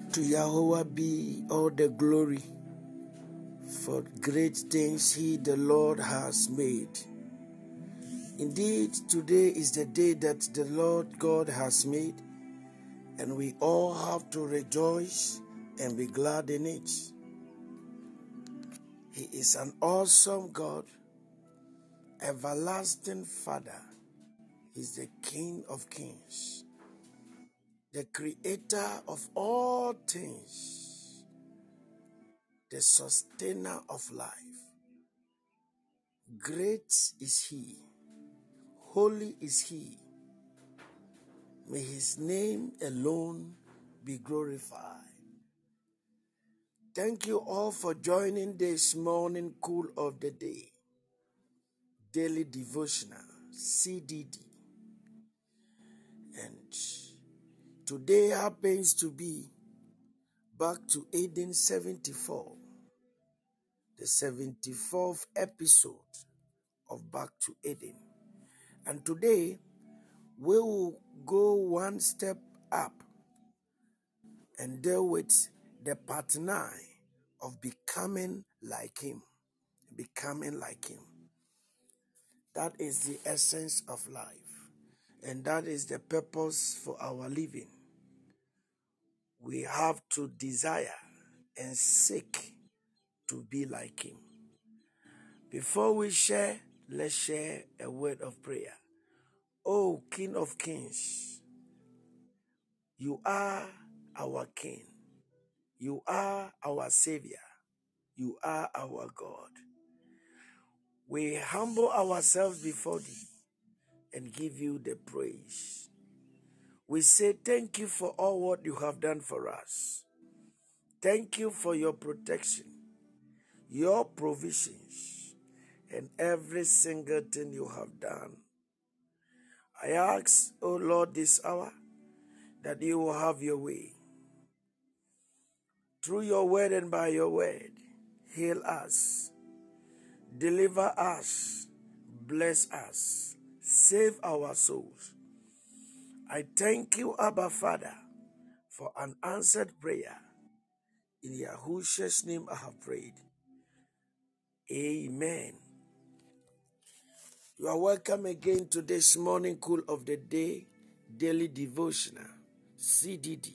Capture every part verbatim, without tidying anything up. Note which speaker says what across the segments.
Speaker 1: To Yahweh be all the glory for great things he, the Lord, has made. Indeed, today is the day that the Lord God has made, and we all have to rejoice and be glad in it. He is an awesome God, everlasting Father. He is the King of kings, the creator of all things, the sustainer of life. Great is he, holy is he. May his name alone be glorified. Thank you all for joining this morning cool of the day, daily devotional, C D D. And today happens to be back to eighteen seventy-four, the seventy-fourth episode of Back to Eden. And today we will go one step up and deal with the part nine of becoming like him. Becoming like him. That is the essence of life. And that is the purpose for our living. We have to desire and seek to be like him. Before we share, let's share a word of prayer. Oh, King of Kings, you are our King. You are our Savior. You are our God. We humble ourselves before thee and give you the praise. We say thank you for all what you have done for us. Thank you for your protection, your provisions, and every single thing you have done. I ask, O Lord, this hour that you will have your way. Through your word and by your word, heal us, deliver us, bless us, save our souls. I thank you, Abba Father, for an answered prayer. In Yahushua's name I have prayed. Amen. You are welcome again to this morning cool of the day, daily devotional, C D D.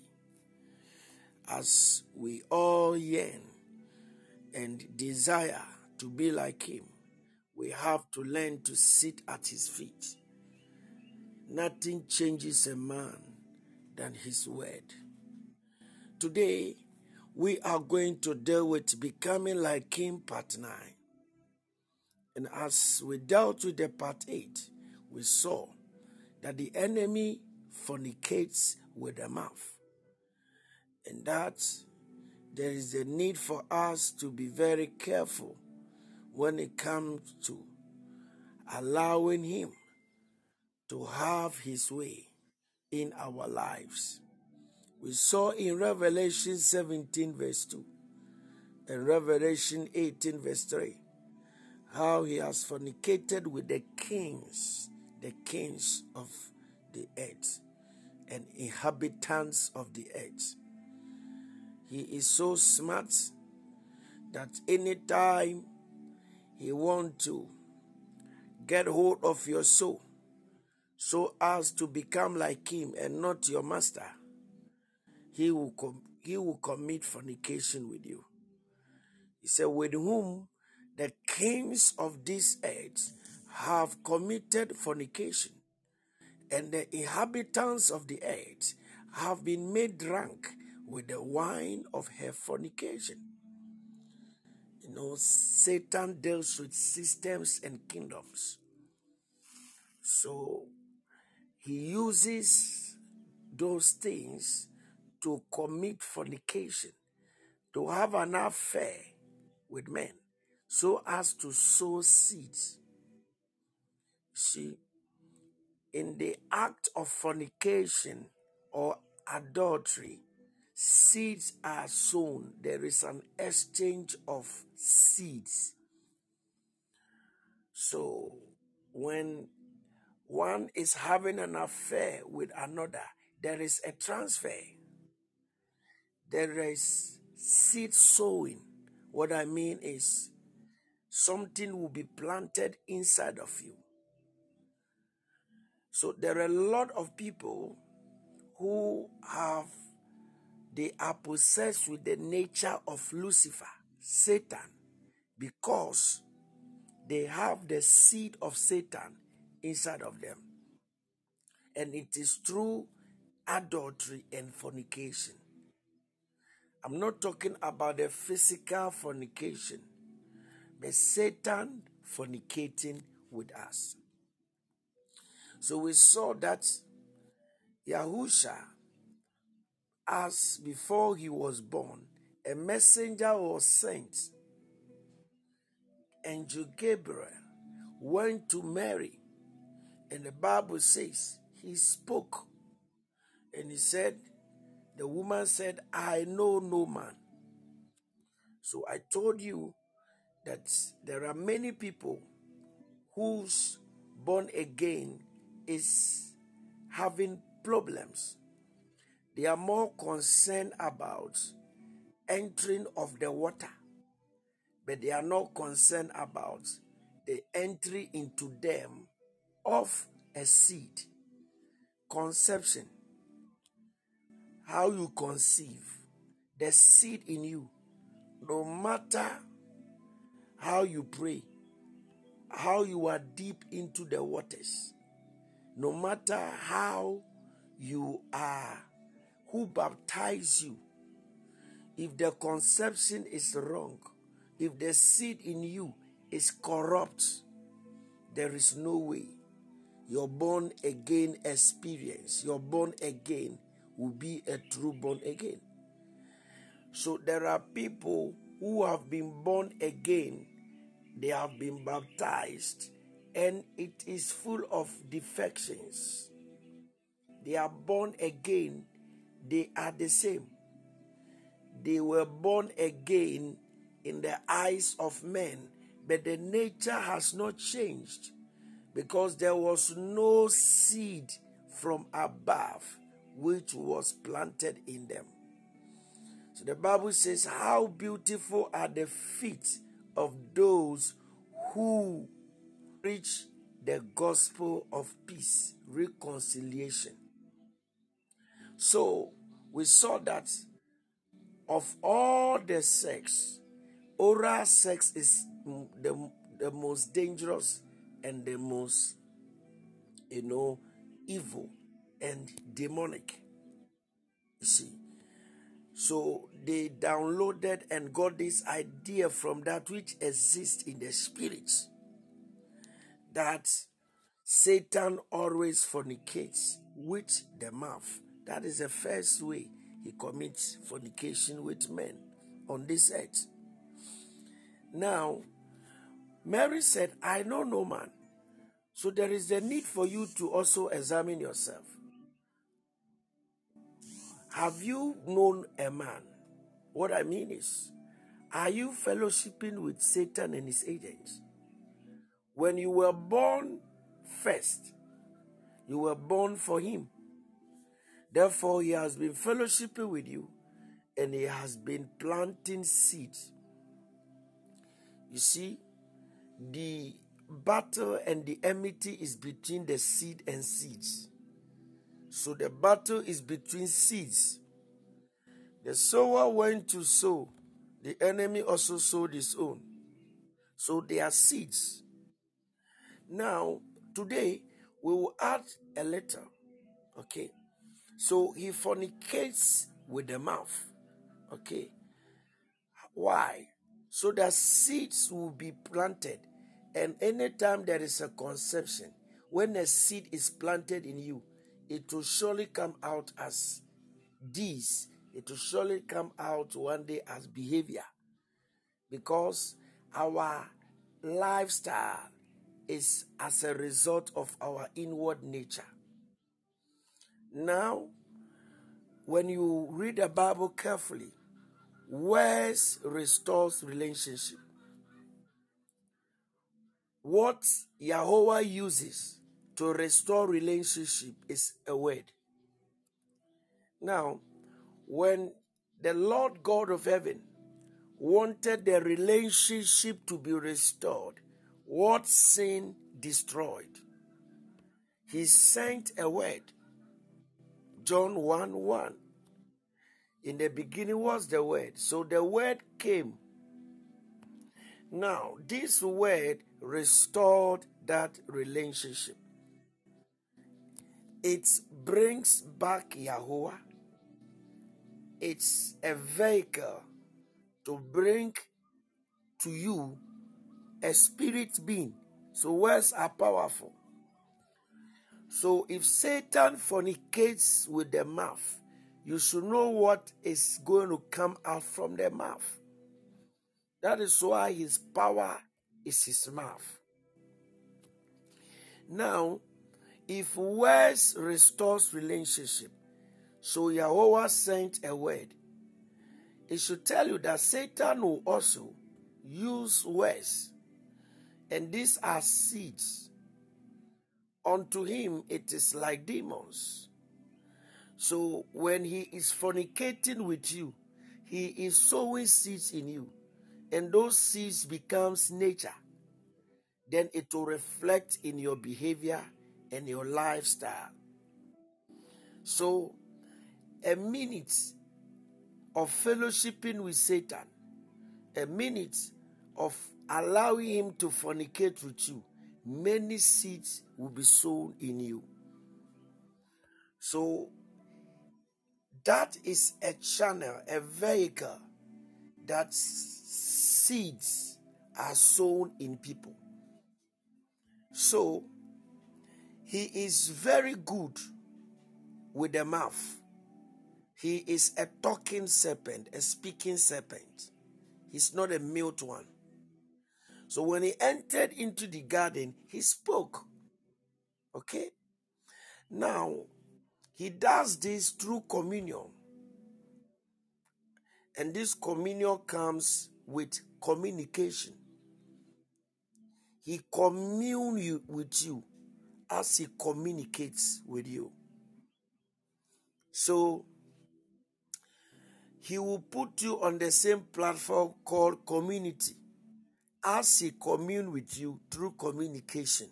Speaker 1: As we all yearn and desire to be like him, we have to learn to sit at his feet. Nothing changes a man than his word. Today, we are going to deal with becoming like him, part nine. And as we dealt with the part eight, we saw that the enemy fornicates with the mouth. And that there is a need for us to be very careful when it comes to allowing him to have his way in our lives. We saw in Revelation seventeen verse two and Revelation eighteen verse three how he has fornicated with the kings, the kings of the earth and inhabitants of the earth. He is so smart that anytime he wants to get hold of your soul so as to become like him and not your master, he will com- he will commit fornication with you. He said, with whom the kings of this earth have committed fornication, and the inhabitants of the earth have been made drunk with the wine of her fornication. You know, Satan deals with systems and kingdoms. So he uses those things to commit fornication, to have an affair with men, so as to sow seeds. See, in the act of fornication or adultery, seeds are sown. There is an exchange of seeds. So when one is having an affair with another, there is a transfer. there is seed sowing. What I mean is something will be planted inside of you. So there are a lot of people who have, they are possessed with the nature of Lucifer, Satan, because they have the seed of Satan inside of them. And it is through adultery and fornication. I'm not talking about the physical fornication, but Satan fornicating with us. So we saw that Yahusha, as before he was born, a messenger was sent. Angel Gabriel went to Mary, and the Bible says he spoke, and he said, the woman said, I know no man. So I told you that there are many people whose born again is having problems. They are more concerned about entering of the water, but they are not concerned about the entry into them of a seed. Conception, how you conceive, the seed in you, no matter how you pray, how you are deep into the waters, no matter how you are, who baptized you, if the conception is wrong, if the seed in you is corrupt, there is no way your born again experience, your born again will be a true born again. So there are people who have been born again, they have been baptized, and it is full of defections. They are born again, they are the same. They were born again in the eyes of men, but the nature has not changed because there was no seed from above which was planted in them. So the Bible says, how beautiful are the feet of those who preach the gospel of peace, reconciliation. So we saw that of all the sex, oral sex is the, the most dangerous and the most, you know, evil and demonic. You see. So they downloaded and got this idea from that which exists in the spirit, that Satan always fornicates with the mouth. That is the first way he commits fornication with men on this earth. Now, Mary said, I know no man. So there is a need for you to also examine yourself. Have you known a man? What I mean is, are you fellowshipping with Satan and his agents? When you were born first, you were born for him. Therefore, he has been fellowshipping with you and he has been planting seeds. You see, the battle and the enmity is between the seed and seeds. So the battle is between seeds. The sower went to sow. The enemy also sowed his own. So they are seeds. Now, today, we will add a letter. Okay? So he fornicates with the mouth. Okay? Why? So that seeds will be planted. And anytime there is a conception, when a seed is planted in you, it will surely come out as deeds. It will surely come out one day as behavior. Because our lifestyle is as a result of our inward nature. Now, when you read the Bible carefully, words restores relationship. What Yahweh uses to restore relationship is a word. Now, when the Lord God of heaven wanted the relationship to be restored, what sin destroyed, he sent a word. John one one. In the beginning was the word. So the word came. Now, this word restored that relationship. It brings back Yahuwah. It's a vehicle to bring to you a spirit being. So words are powerful. So if Satan fornicates with the mouth, you should know what is going to come out from the mouth. That is why his power is his mouth. Now, if words restores relationship, so Yahweh sent a word, it should tell you that Satan will also use words, and these are seeds. Unto him it is like demons. So when he is fornicating with you, he is sowing seeds in you, and those seeds becomes nature. Then it will reflect in your behavior and your lifestyle. So a minute of fellowshipping with Satan, a minute of allowing him to fornicate with you, many seeds will be sown in you. So that is a channel, a vehicle that seeds are sown in people. So he is very good with the mouth. He is a talking serpent, a speaking serpent. He's not a mute one. So when he entered into the garden, he spoke. Okay? Now, he does this through communion. And this communion comes with communication. He communes with you as he communicates with you. So, he will put you on the same platform called community as he communes with you through communication.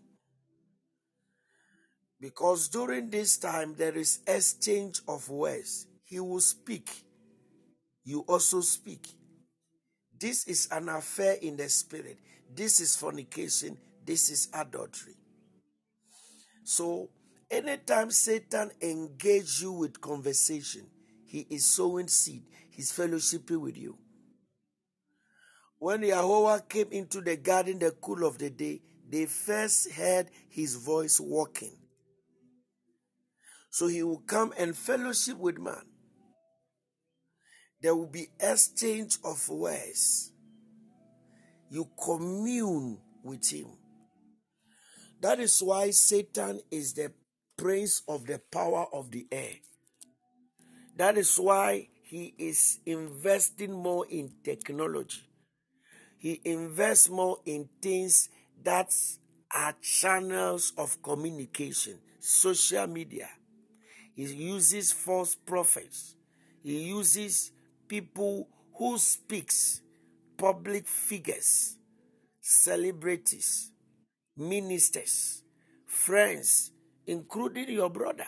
Speaker 1: Because during this time, there is exchange of words. He will speak. You also speak. This is an affair in the spirit. This is fornication. This is adultery. So, anytime Satan engages you with conversation, he is sowing seed. He's fellowshipping with you. When Yahweh came into the garden, the cool of the day, they first heard his voice walking. So he will come and fellowship with man. There will be exchange of words. You commune with him. That is why Satan is the prince of the power of the air. That is why he is investing more in technology. He invests more in things that are channels of communication, social media. He uses false prophets. He uses people who speaks, public figures, celebrities, ministers, friends, including your brother.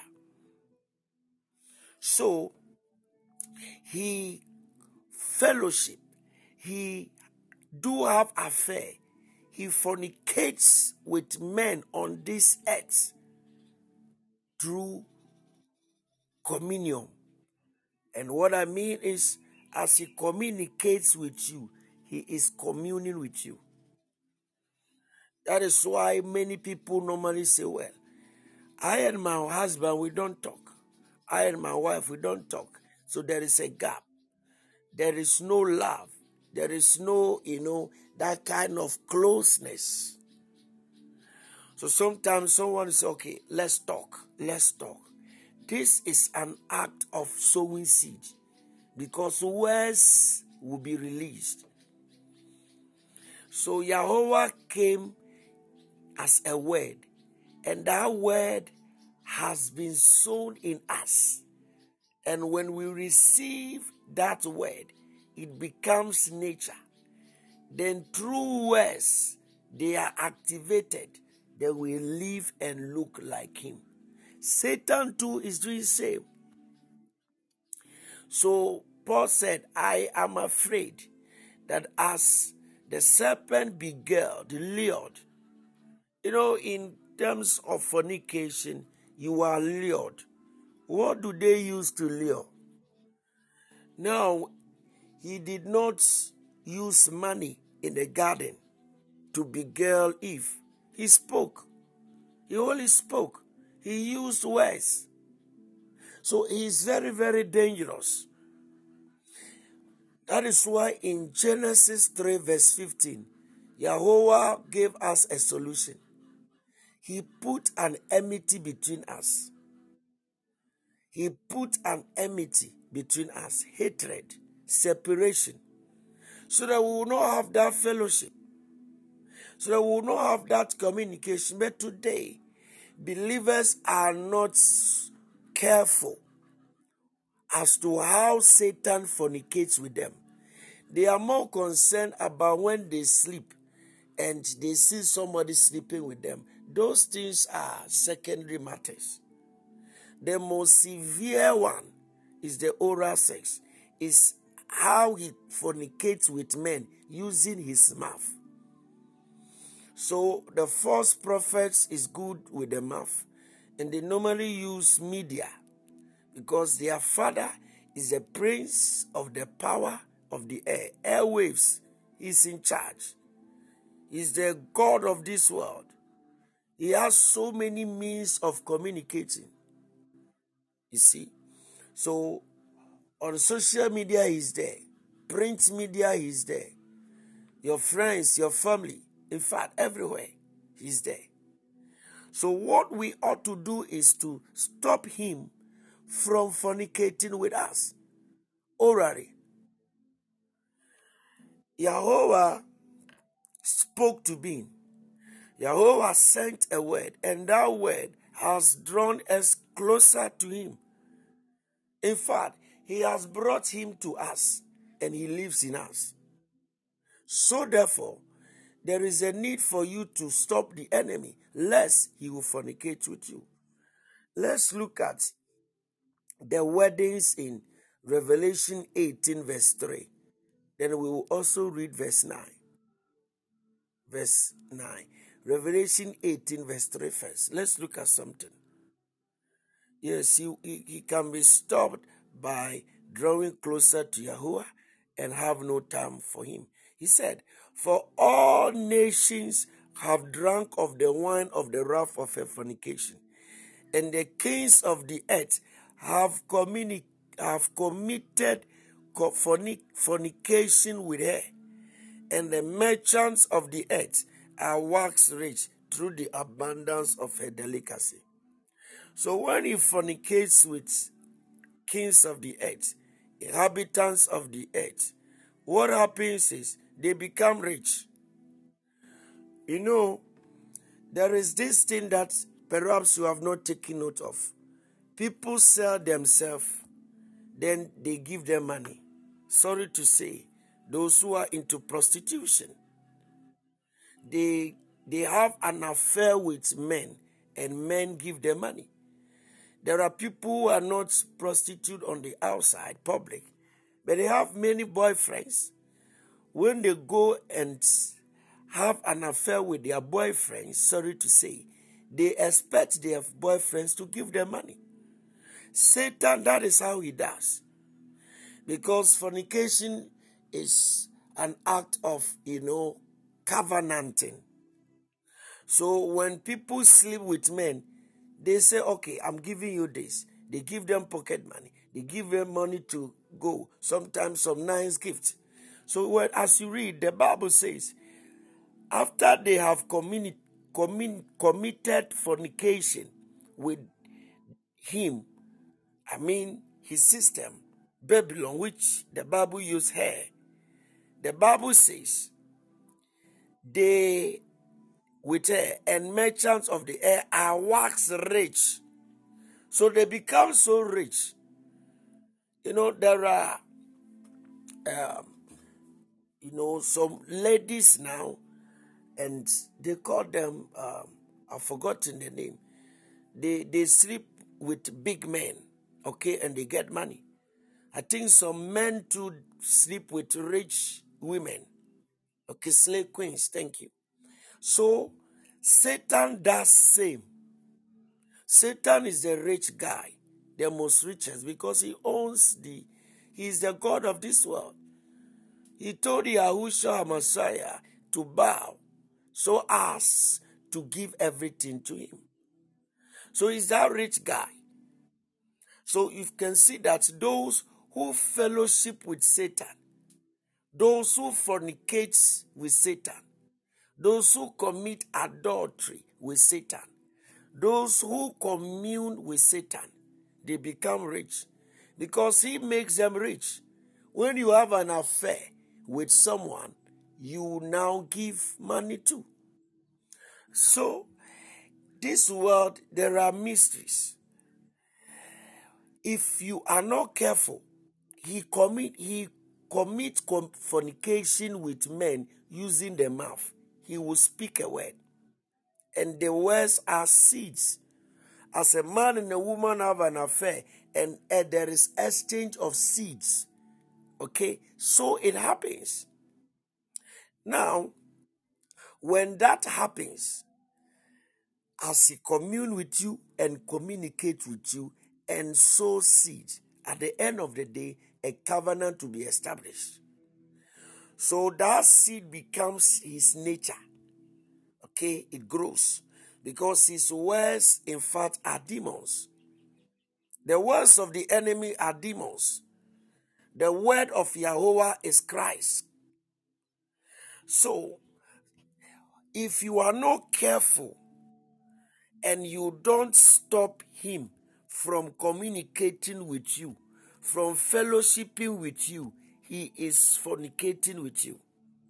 Speaker 1: So, he fellowship, he do have affair, he fornicates with men on this earth through communion. And what I mean is, as he communicates with you, he is communing with you. That is why many people normally say, well, I and my husband, we don't talk. I and my wife, we don't talk. So there is a gap. There is no love. There is no, you know, that kind of closeness. So sometimes someone says, okay, let's talk. Let's talk. This is an act of sowing seed, because words will be released. So Yahweh came as a word, and that word has been sown in us. And when we receive that word, it becomes nature. Then through words, they are activated. They will live and look like him. Satan too is doing the same. So Paul said, I am afraid that as the serpent beguiled, lured, you know, in terms of fornication, you are lured. What do they use to lure? Now, he did not use money in the garden to beguile Eve. He spoke. He only spoke. He used words. So he is very, very dangerous. That is why in Genesis three verse fifteen, Yahweh gave us a solution. He put an enmity between us. He put an enmity between us, hatred, separation, so that we will not have that fellowship, so that we will not have that communication. But today, believers are not careful as to how Satan fornicates with them. They are more concerned about when they sleep and they see somebody sleeping with them. Those things are secondary matters. The most severe one is the oral sex, is how he fornicates with men using his mouth. So the false prophets is good with the mouth, and they normally use media because their father is the prince of the power of the air. Airwaves, he's in charge. He's the God of this world. He has so many means of communicating. You see? So on social media, he's there. Print media, he's there. Your friends, your family, in fact, everywhere, he's there. So what we ought to do is to stop him from fornicating with us orally. Yahweh spoke to being. Yahweh sent a word, and that word has drawn us closer to him. In fact, he has brought him to us, and he lives in us. So therefore, there is a need for you to stop the enemy, lest he will fornicate with you. Let's look at the weddings in Revelation eighteen, verse three. Then we will also read verse nine. Verse nine. Revelation eighteen, verse three first. Let's look at something. Yes, he, he, he can be stopped by drawing closer to Yahuwah and have no time for him. He said, for all nations have drunk of the wine of the wrath of her fornication, and the kings of the earth have, communi- have committed fornic- fornication with her, and the merchants of the earth are waxed rich through the abundance of her delicacy. So when he fornicates with kings of the earth, inhabitants of the earth, what happens is they become rich. You know, there is this thing that perhaps you have not taken note of. People sell themselves, then they give them money. Sorry to say, those who are into prostitution, they, they have an affair with men, and men give them money. There are people who are not prostitute on the outside, public, but they have many boyfriends. When they go and have an affair with their boyfriends, sorry to say, they expect their boyfriends to give them money. Satan, that is how he does. Because fornication is an act of, you know, covenanting. So when people sleep with men, they say, okay, I'm giving you this. They give them pocket money. They give them money to go. Sometimes some nice gifts. So when, as you read, the Bible says, after they have communi- commin- committed fornication with him, I mean his system, Babylon, which the Bible used her, the Bible says, they with her and merchants of the air are waxed rich. So they become so rich. You know, there are um, you know, some ladies now, and they call them, um, I've forgotten the name. They they sleep with big men, okay, and they get money. I think some men too sleep with rich women, okay, slave queens. Thank you. So Satan does same. Satan is the rich guy, the most richest, because he owns the, he is the God of this world. He told Yahushua Messiah to bow so as to give everything to him. So he's that rich guy. So you can see that those who fellowship with Satan, those who fornicate with Satan, those who commit adultery with Satan, those who commune with Satan, they become rich because he makes them rich. When you have an affair with someone, you now give money to. So, this world, there are mysteries. If you are not careful, he commit he commit fornication with men using the mouth. He will speak a word, and the words are seeds. As a man and a woman have an affair, and uh, there is exchange of seeds, okay, so it happens. Now, when that happens, as he commune with you and communicate with you and sow seed, at the end of the day, a covenant to be established. So that seed becomes his nature. Okay, it grows. Because his words, in fact, are demons. The words of the enemy are demons. The word of Yahweh is Christ. So, if you are not careful and you don't stop him from communicating with you, from fellowshipping with you, he is fornicating with you.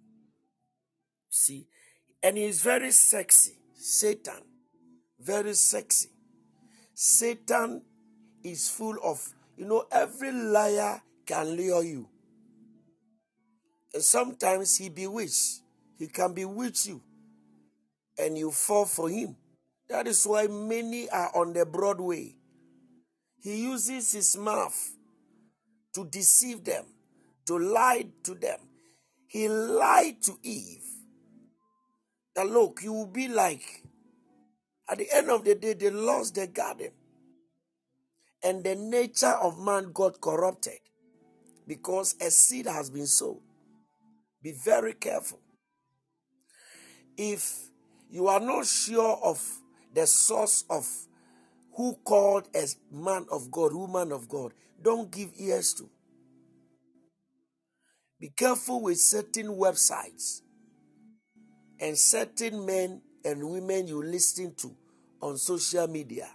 Speaker 1: See? And he is very sexy. Satan. Very sexy. Satan is full of, you know, every liar can lure you. And sometimes he bewitches. He can bewitch you. And you fall for him. That is why many are on the broad way. He uses his mouth to deceive them, to lie to them. He lied to Eve. That look, you will be like, at the end of the day, they lost the garden. And the nature of man got corrupted because a seed has been sown. Be very careful. If you are not sure of the source of who called as man of God, woman of God, don't give ears to. Be careful with certain websites and certain men and women you listen to on social media.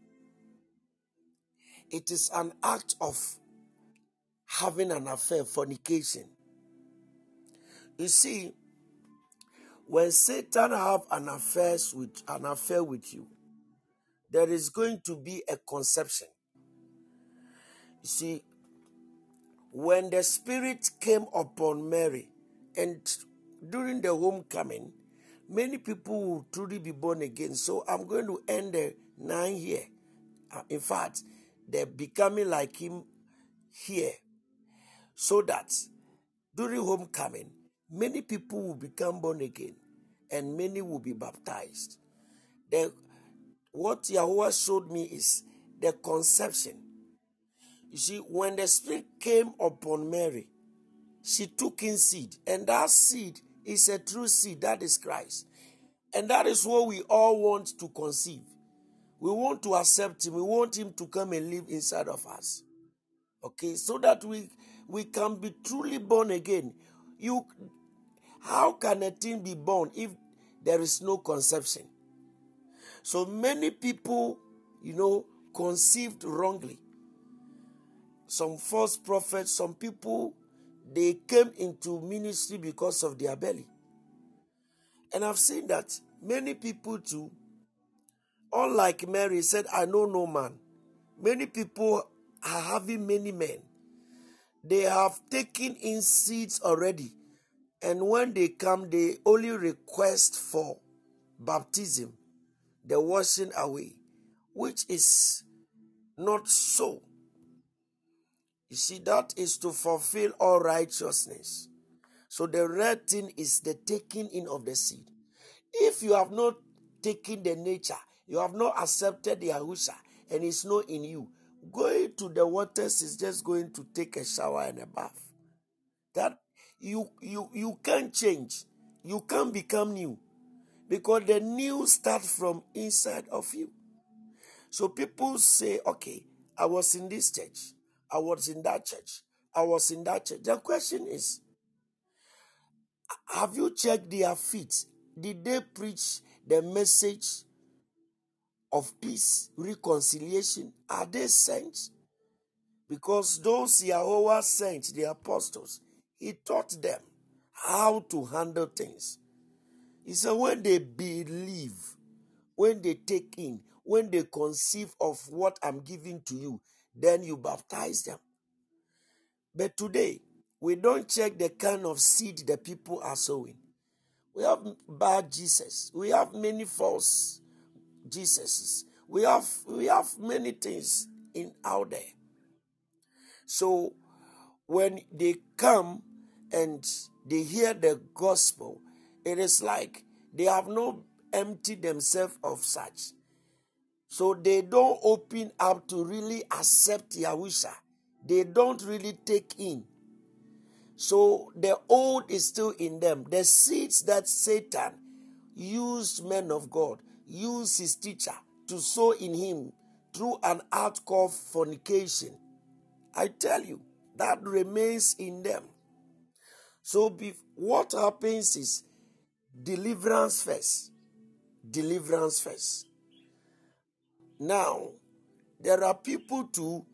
Speaker 1: It is an act of having an affair, fornication. You see, when Satan have an affair with an affair with you, there is going to be a conception. You see, when the Spirit came upon Mary, and during the homecoming, many people will truly be born again. So I'm going to end the nine here. Uh, in fact, they're becoming like him here. So that during homecoming, many people will become born again and many will be baptized. The, what Yahweh showed me is the conception. You see, when the Spirit came upon Mary, she took in seed. And that seed is a true seed. That is Christ. And that is what we all want to conceive. We want to accept him. We want him to come and live inside of us. Okay, so that we we can be truly born again. You, how can a thing be born if there is no conception? So many people, you know, conceived wrongly. Some false prophets, some people, they came into ministry because of their belly. And I've seen that many people too, unlike Mary said, I know no man. Many people are having many men. They have taken in seeds already. And when they come, they only request for baptism, the washing away, which is not so. You see, that is to fulfill all righteousness. So the red thing is the taking in of the seed. If you have not taken the nature, you have not accepted the Yahusha, and it's not in you, going to the waters is just going to take a shower and a bath. That you you you can't change. You can't become new. Because the new starts from inside of you. So people say, okay, I was in this church. I was in that church. I was in that church. The question is, have you checked their feet? Did they preach the message of peace, reconciliation? Are they saints? Because those Yahweh saints, the apostles, he taught them how to handle things. He said when they believe, when they take in, when they conceive of what I'm giving to you, then you baptize them. But today, we don't check the kind of seed the people are sowing. We have bad Jesus. We have many false Jesuses. We have we have many things in out there. So when they come and they hear the gospel, it is like they have not emptied themselves of such. So they don't open up to really accept Yahusha. They don't really take in. So the old is still in them. The seeds that Satan used, men of God, used his teacher to sow in him through an act called fornication. I tell you, that remains in them. So be, what happens is deliverance first. Deliverance first. Now, there are people too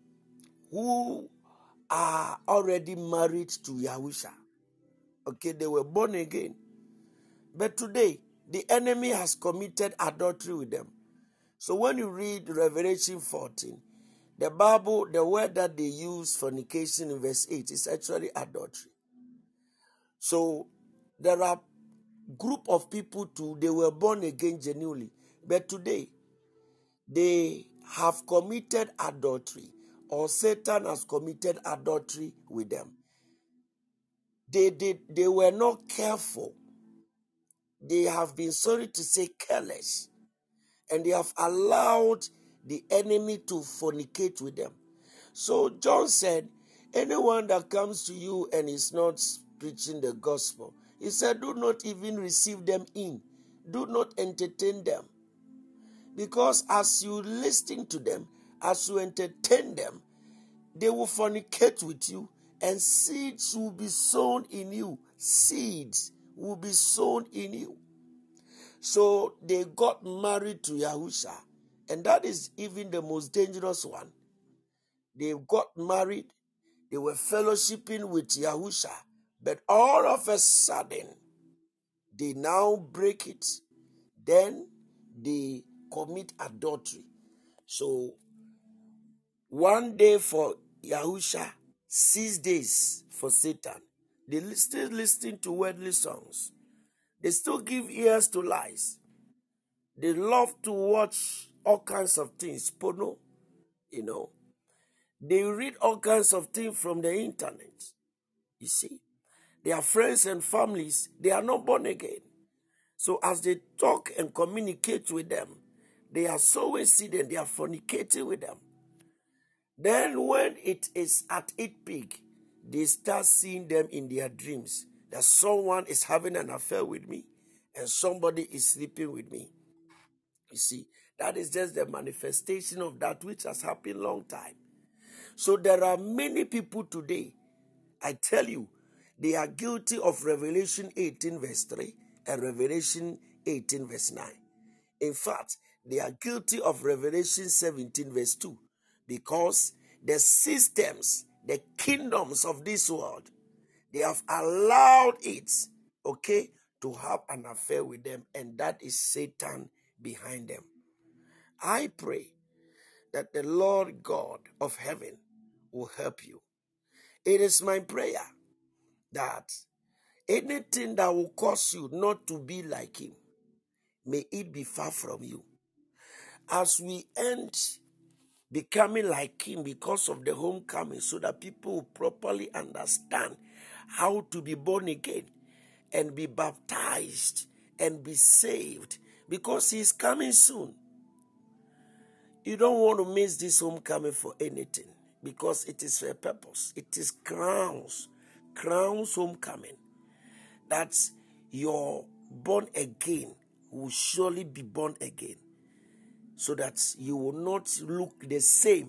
Speaker 1: who are already married to Yahusha. Okay, they were born again. But today, the enemy has committed adultery with them. So when you read Revelation fourteen, the Bible, the word that they use, fornication, in verse eight, is actually adultery. So there are group of people too, they were born again genuinely. But today, they have committed adultery, or Satan has committed adultery with them. They, they, they were not careful. They have been, sorry to say, careless. And they have allowed the enemy to fornicate with them. So John said, anyone that comes to you and is not preaching the gospel, he said, do not even receive them in. Do not entertain them. Because as you listen to them, as you entertain them, they will fornicate with you, and seeds will be sown in you. Seeds will be sown in you. So they got married to Yahusha, and that is even the most dangerous one. They got married, they were fellowshipping with Yahusha, but all of a sudden, they now break it. Then they commit adultery. So one day for Yahusha, six days for Satan. They still listen to worldly songs. They still give ears to lies. They love to watch all kinds of things, porno, you know. They read all kinds of things from the internet. You see, their friends and families, they are not born again. So as they talk and communicate with them, they are sowing seed and they are fornicating with them. Then when it is at its peak, they start seeing them in their dreams, that someone is having an affair with me and somebody is sleeping with me. You see, that is just the manifestation of that which has happened long time. So there are many people today, I tell you, they are guilty of Revelation eighteen verse three and Revelation eighteen verse nine. In fact, they are guilty of Revelation seventeen verse two, because the systems, the kingdoms of this world, they have allowed it, okay, to have an affair with them, and that is Satan behind them. I pray that the Lord God of heaven will help you. It is my prayer that anything that will cause you not to be like him, may it be far from you. As we end becoming like him because of the homecoming, so that people will properly understand how to be born again and be baptized and be saved, because he is coming soon. You don't want to miss this homecoming for anything, because it is for a purpose. It is crowns, crowns homecoming. That's your born again will surely be born again, so that you will not look the same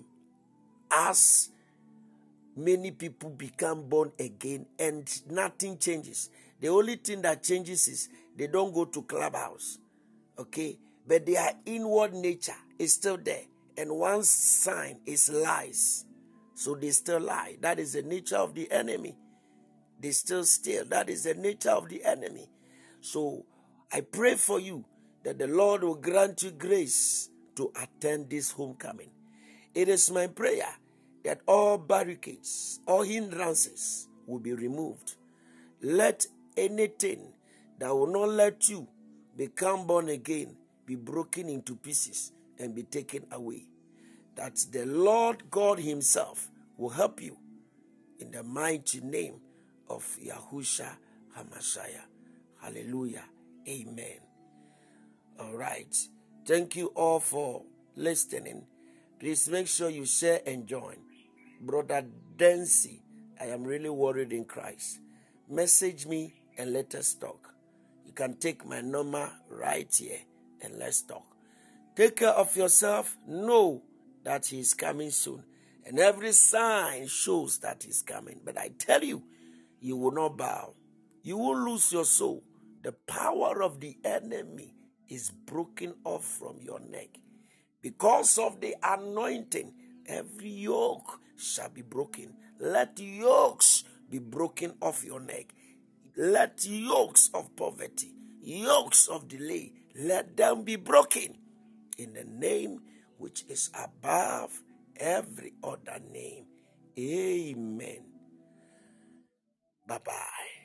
Speaker 1: as many people become born again and nothing changes. The only thing that changes is they don't go to clubhouse, okay? But their inward nature is still there. And one sign is lies. So they still lie. That is the nature of the enemy. They still steal. That is the nature of the enemy. So I pray for you that the Lord will grant you grace to attend this homecoming. It is my prayer that all barricades, all hindrances will be removed. Let anything that will not let you become born again be broken into pieces and be taken away. That the Lord God himself will help you in the mighty name of Yahushua HaMashiach. Hallelujah. Amen. All right. Thank you all for listening. Please make sure you share and join. Brother Dancy, I am really worried in Christ. Message me and let us talk. You can take my number right here and let's talk. Take care of yourself. Know that he is coming soon. And every sign shows that he's coming. But I tell you, you will not bow. You will lose your soul. The power of the enemy is broken off from your neck. Because of the anointing, every yoke shall be broken. Let yokes be broken off your neck. Let yokes of poverty, yokes of delay, let them be broken in the name which is above every other name. Amen. Bye-bye.